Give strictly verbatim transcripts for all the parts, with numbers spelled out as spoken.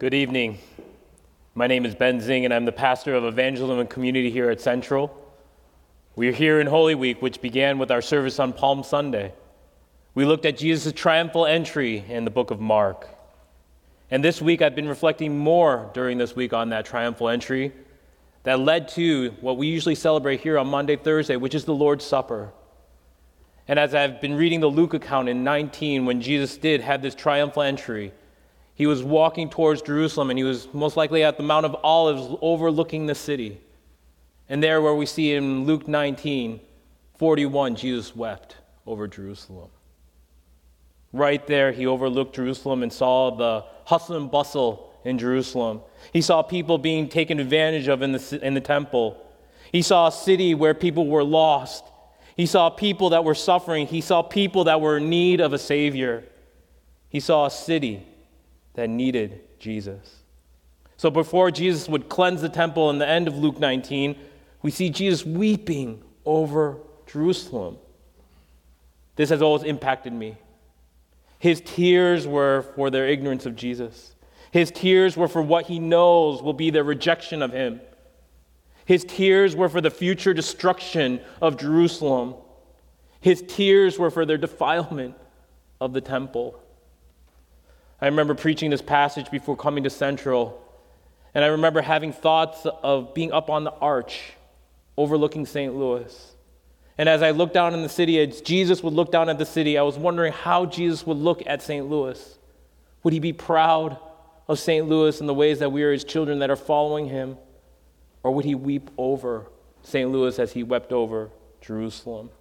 Good evening. My name is Ben Zing, and I'm the pastor of Evangelism and Community here at Central. We're here in Holy Week, which began with our service on Palm Sunday. We looked at Jesus' triumphal entry in the book of Mark. And this week, I've been reflecting more during this week on that triumphal entry that led to what we usually celebrate here on Monday, Thursday, which is the Lord's Supper. And as I've been reading the Luke account in nineteen, when Jesus did have this triumphal entry, he was walking towards Jerusalem, and he was most likely at the Mount of Olives overlooking the city. And there where we see in Luke nineteen forty-one, Jesus wept over Jerusalem. Right there, he overlooked Jerusalem and saw the hustle and bustle in Jerusalem. He saw people being taken advantage of in the, in the temple. He saw a city where people were lost. He saw people that were suffering. He saw people that were in need of a Savior. He saw a city that needed Jesus. So before Jesus would cleanse the temple in the end of Luke nineteen, we see Jesus weeping over Jerusalem. This has always impacted me. His tears were for their ignorance of Jesus. His tears were for what he knows will be their rejection of him. His tears were for the future destruction of Jerusalem. His tears were for their defilement of the temple. I remember preaching this passage before coming to Central, and I remember having thoughts of being up on the arch overlooking Saint Louis. And as I looked down in the city, as Jesus would look down at the city, I was wondering how Jesus would look at Saint Louis. Would he be proud of Saint Louis and the ways that we are his children that are following him? Or would he weep over Saint Louis as he wept over Jerusalem?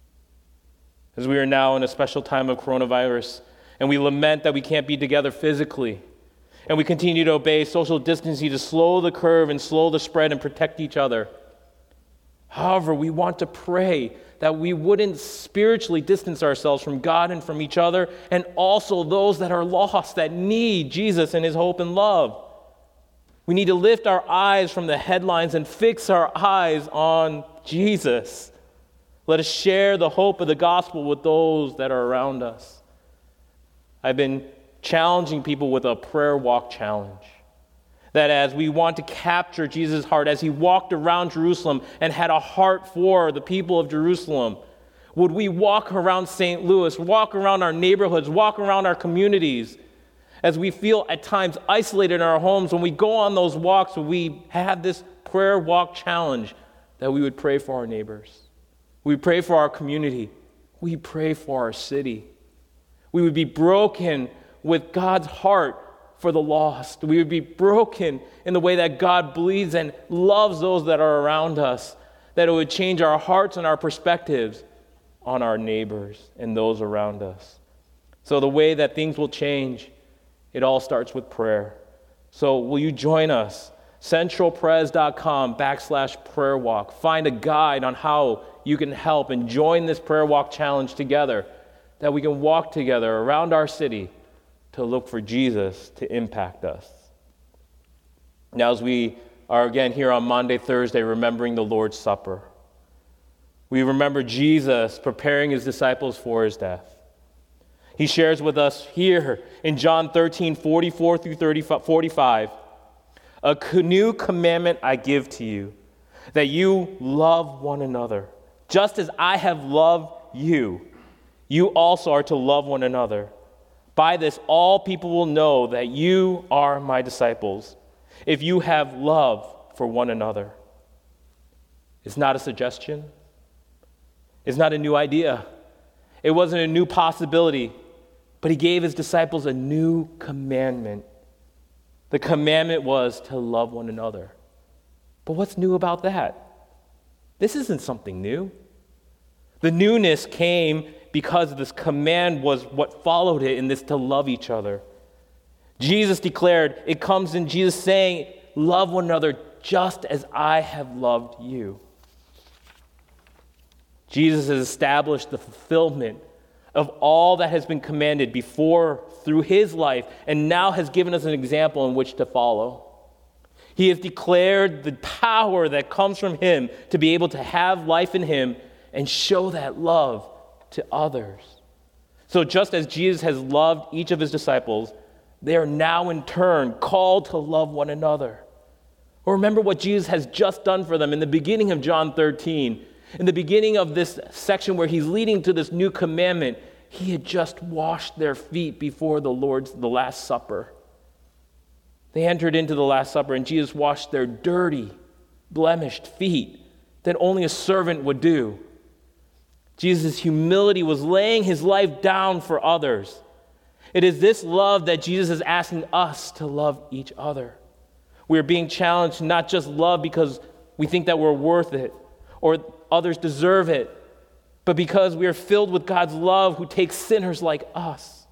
As we are now in a special time of coronavirus, and we lament that we can't be together physically, and we continue to obey social distancing to slow the curve and slow the spread and protect each other. However, we want to pray that we wouldn't spiritually distance ourselves from God and from each other, and also those that are lost, that need Jesus and his hope and love. We need to lift our eyes from the headlines and fix our eyes on Jesus. Let us share the hope of the gospel with those that are around us. I've been challenging people with a prayer walk challenge. That as we want to capture Jesus' heart, as he walked around Jerusalem and had a heart for the people of Jerusalem, would we walk around Saint Louis, walk around our neighborhoods, walk around our communities, as we feel at times isolated in our homes, when we go on those walks, when we have this prayer walk challenge, that we would pray for our neighbors. We pray for our community. We pray for our city. We would be broken with God's heart for the lost. We would be broken in the way that God bleeds and loves those that are around us, that it would change our hearts and our perspectives on our neighbors and those around us. So the way that things will change, it all starts with prayer. So will you join us? centralpres.com backslash prayer walk. Find a guide on how you can help and join this prayer walk challenge together, that we can walk together around our city to look for Jesus to impact us. Now, as we are again here on Monday, Thursday, remembering the Lord's Supper, we remember Jesus preparing his disciples for his death. He shares with us here in John thirteen, forty-four through forty-five, a new commandment I give to you, that you love one another, just as I have loved you. You also are to love one another. By this, all people will know that you are my disciples, if you have love for one another. It's not a suggestion. It's not a new idea. It wasn't a new possibility, but he gave his disciples a new commandment. The commandment was to love one another. But what's new about that? This isn't something new. The newness came because this command was what followed it in this to love each other. Jesus declared, it comes in Jesus saying, love one another just as I have loved you. Jesus has established the fulfillment of all that has been commanded before through his life, and now has given us an example in which to follow. He has declared the power that comes from him to be able to have life in him and show that love to others. So just as Jesus has loved each of his disciples, they are now in turn called to love one another. Or remember what Jesus has just done for them in the beginning of John thirteen. In the beginning of this section where he's leading to this new commandment, he had just washed their feet before the Lord's, the Last Supper. They entered into the Last Supper and Jesus washed their dirty, blemished feet that only a servant would do. Jesus' humility was laying his life down for others. It is this love that Jesus is asking us to love each other. We are being challenged to not just love because we think that we're worth it or others deserve it, but because we are filled with God's love who takes sinners like us.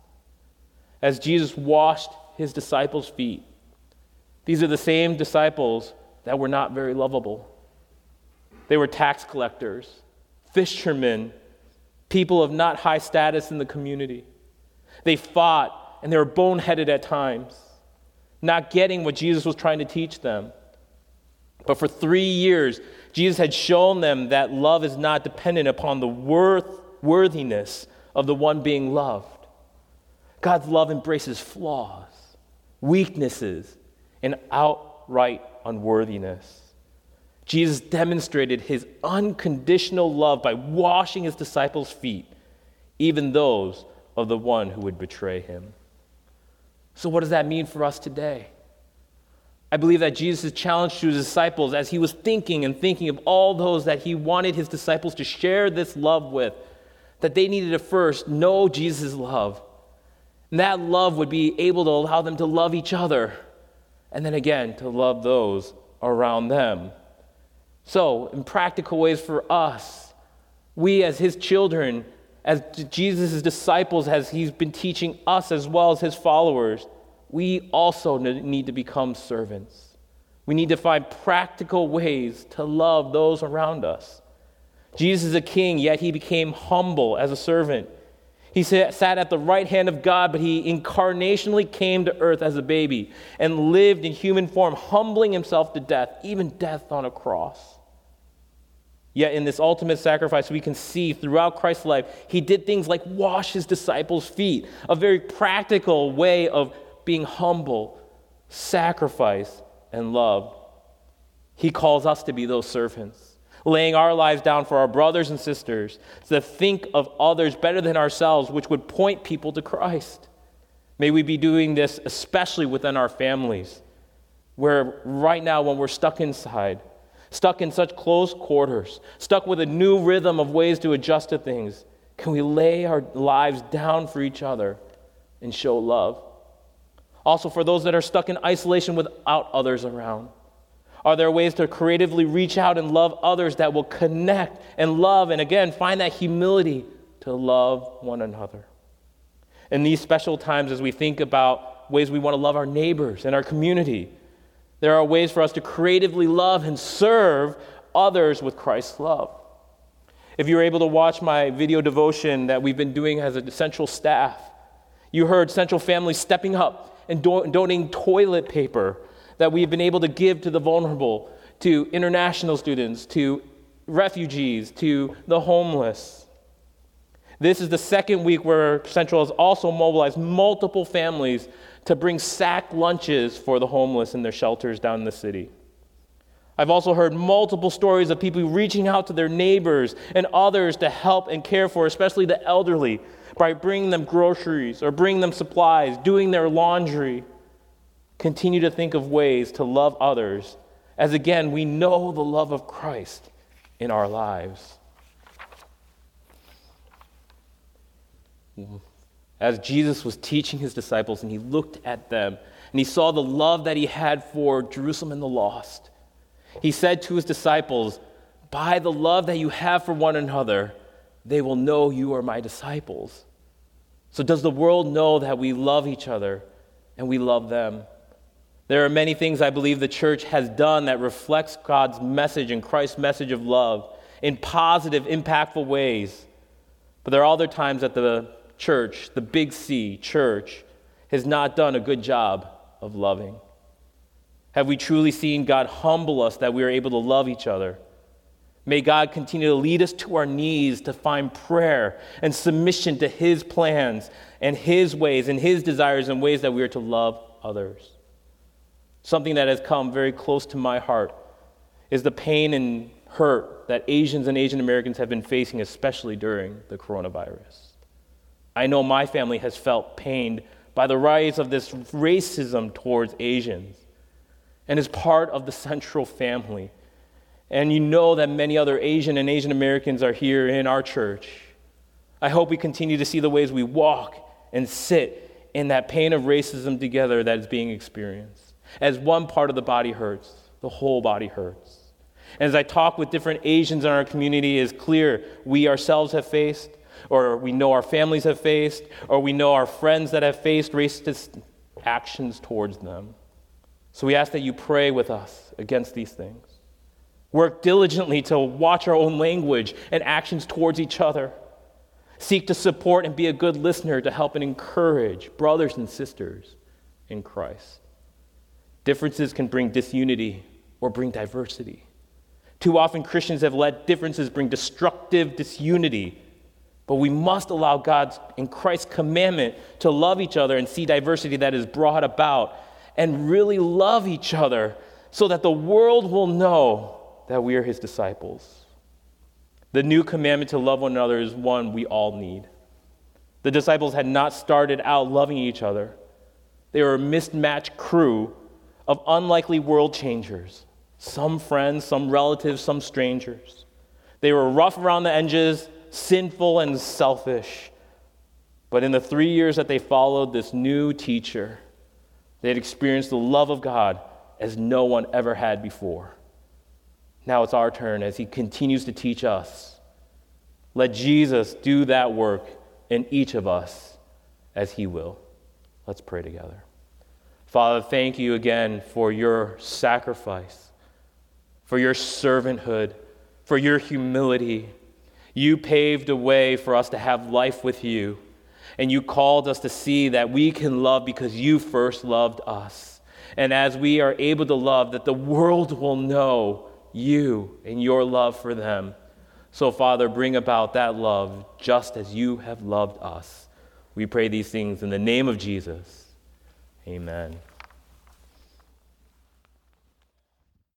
As Jesus washed his disciples' feet, these are the same disciples that were not very lovable. They were tax collectors, fishermen, people of not high status in the community. They fought and they were boneheaded at times, not getting what Jesus was trying to teach them. But for three years, Jesus had shown them that love is not dependent upon the worth, worthiness of the one being loved. God's love embraces flaws, weaknesses, and outright unworthiness. Jesus demonstrated his unconditional love by washing his disciples' feet, even those of the one who would betray him. So what does that mean for us today? I believe that Jesus' challenge to his disciples as he was thinking and thinking of all those that he wanted his disciples to share this love with, that they needed to first know Jesus' love. And that love would be able to allow them to love each other, and then again, to love those around them. So, in practical ways for us, we as his children, as Jesus' disciples, as he's been teaching us as well as his followers, we also need to become servants. We need to find practical ways to love those around us. Jesus is a king, yet he became humble as a servant. He sat at the right hand of God, but he incarnationally came to earth as a baby and lived in human form, humbling himself to death, even death on a cross. Yet in this ultimate sacrifice, we can see throughout Christ's life, he did things like wash his disciples' feet, a very practical way of being humble, sacrifice, and love. He calls us to be those servants, laying our lives down for our brothers and sisters, to think of others better than ourselves, which would point people to Christ. May we be doing this especially within our families, where right now when we're stuck inside, stuck in such close quarters, stuck with a new rhythm of ways to adjust to things, can we lay our lives down for each other and show love? Also, for those that are stuck in isolation without others around, are there ways to creatively reach out and love others that will connect and love and, again, find that humility to love one another? In these special times, as we think about ways we want to love our neighbors and our community, there are ways for us to creatively love and serve others with Christ's love. If you were able to watch my video devotion that we've been doing as a Central staff, you heard Central families stepping up and do- donating toilet paper that we've been able to give to the vulnerable, to international students, to refugees, to the homeless. This is the second week where Central has also mobilized multiple families to bring sack lunches for the homeless in their shelters down in the city. I've also heard multiple stories of people reaching out to their neighbors and others to help and care for, especially the elderly, by bringing them groceries or bringing them supplies, doing their laundry. Continue to think of ways to love others, as again, we know the love of Christ in our lives. As Jesus was teaching his disciples and he looked at them and he saw the love that he had for Jerusalem and the lost, he said to his disciples, "By the love that you have for one another, they will know you are my disciples." So does the world know that we love each other and we love them? There are many things I believe the church has done that reflects God's message and Christ's message of love in positive, impactful ways. But there are other times that the church, the big C, church, has not done a good job of loving. Have we truly seen God humble us that we are able to love each other? May God continue to lead us to our knees to find prayer and submission to his plans and his ways and his desires and ways that we are to love others. Something that has come very close to my heart is the pain and hurt that Asians and Asian Americans have been facing, especially during the coronavirus. I know my family has felt pained by the rise of this racism towards Asians and is part of the Central family. And you know that many other Asian and Asian Americans are here in our church. I hope we continue to see the ways we walk and sit in that pain of racism together that is being experienced. As one part of the body hurts, the whole body hurts. And as I talk with different Asians in our community, it is clear we ourselves have faced, or we know our families have faced, or we know our friends that have faced racist actions towards them. So we ask that you pray with us against these things. Work diligently to watch our own language and actions towards each other. Seek to support and be a good listener to help and encourage brothers and sisters in Christ. Differences can bring disunity or bring diversity. Too often Christians have let differences bring destructive disunity, but we must allow God's and Christ's commandment to love each other and see diversity that is brought about and really love each other so that the world will know that we are his disciples. The new commandment to love one another is one we all need. The disciples had not started out loving each other. They were a mismatched crew of unlikely world changers. Some friends, some relatives, some strangers. They were rough around the edges, sinful and selfish. But in the three years that they followed this new teacher, they had experienced the love of God as no one ever had before. Now it's our turn as he continues to teach us. Let Jesus do that work in each of us as he will. Let's pray together. Father, thank you again for your sacrifice, for your servanthood, for your humility. You paved a way for us to have life with you, and you called us to see that we can love because you first loved us. And as we are able to love, that the world will know you and your love for them. So, Father, bring about that love just as you have loved us. We pray these things in the name of Jesus. Amen.